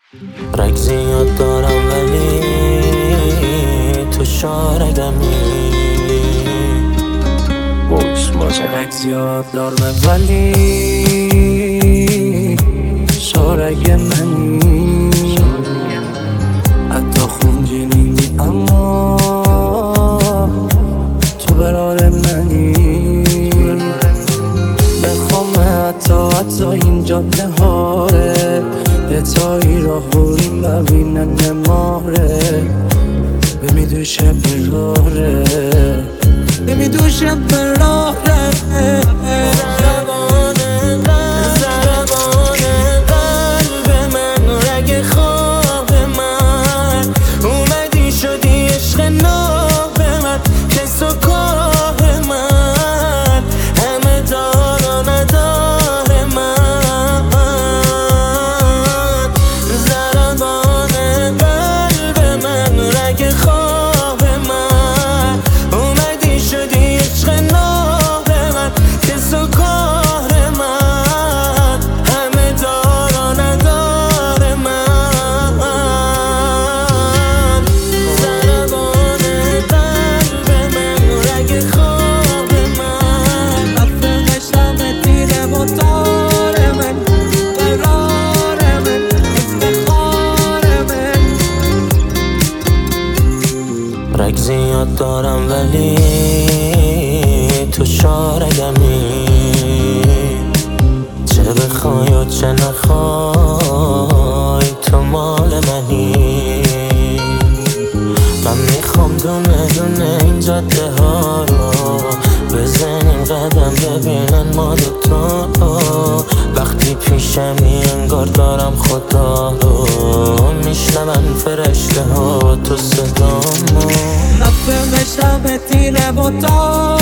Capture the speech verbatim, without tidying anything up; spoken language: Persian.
رگ زیاد دارم ولی تو شارگمی. رگ زیاد دارم ولی شارگ منی. حتی خونگینی اما تو برار منی. بخوام حتی حتی این جاده هاره یه تایی را هوریم ببینن نماره. بمیدوشم براره بمیدوشم براره. رگ زیاد دارم ولی تو شارگمی. چه بخوای و چه نخوای تو مال منی. من میخوام دونه دونه این جاده ها رو بزنیم قدم ببینن ما دوتا. وقتی پیشمی انگار دارم خدا رو میشنون فرشته ها تو صدامو. نفهمشم تیره بوتا